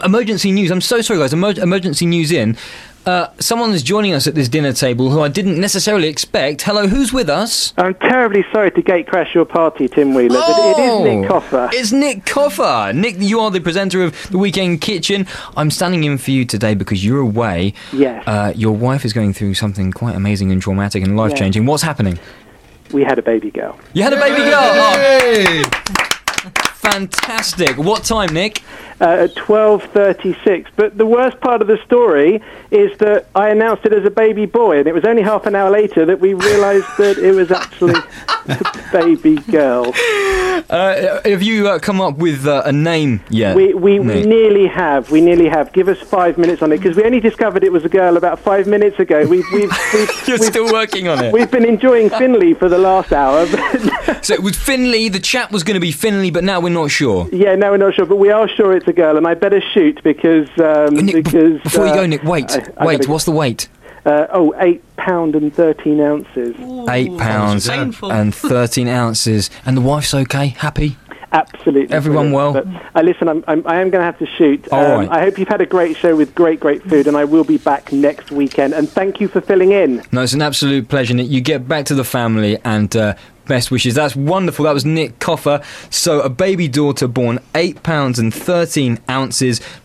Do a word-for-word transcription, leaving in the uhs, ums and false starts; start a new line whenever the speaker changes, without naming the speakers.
emergency news. I'm so sorry, guys. Emer- emergency news in. Uh, someone is joining us at this dinner table who I didn't necessarily expect. Hello, who's with us?
I'm terribly sorry to gatecrash your party, Tim Wheeler,
oh,
but it is Nick Coffer.
It's Nick Coffer. Nick, you are the presenter of The Weekend Kitchen. I'm standing in for you today because you're away.
Yes.
Uh, your wife is going through something quite amazing and traumatic and life-changing. What's happening?
We had a baby girl.
You had a baby girl? Oh. Fantastic. What time, Nick?
Uh, at twelve thirty-six. But the worst part of the story is that I announced it as a baby boy, and it was only half an hour later that we realised that it was actually a baby girl.
Uh, have you uh, come up with uh, a name yet?
We we, we nearly have. We nearly have. Give us five minutes on it, because we only discovered it was a girl about five minutes ago. We've, we've, we've,
You're
we've,
still working on it.
We've been enjoying Finley for the last hour.
So it was Finley, the chat was going to be Finley, but now we're not sure.
Yeah, no, we're not sure, but we are sure it's a girl, and I better shoot because... Um,
Nick,
because
b- before
uh,
you go, Nick, wait,
I, I
wait,
gotta,
what's the weight?
Uh, oh, eight pound and thirteen ounces.
Ooh,
Eight pounds and thirteen ounces. And the wife's okay? Happy?
Absolutely.
Everyone well?
But, uh, listen, I'm, I'm, I am going to have to shoot.
All
um,
right.
I hope you've had a great show with great, great food, and I will be back next weekend. And thank you for filling in.
No, it's an absolute pleasure, Nick. You get back to the family and uh, best wishes. That's wonderful. That was Nick Coffer. So a baby daughter born eight pounds and thirteen ounces.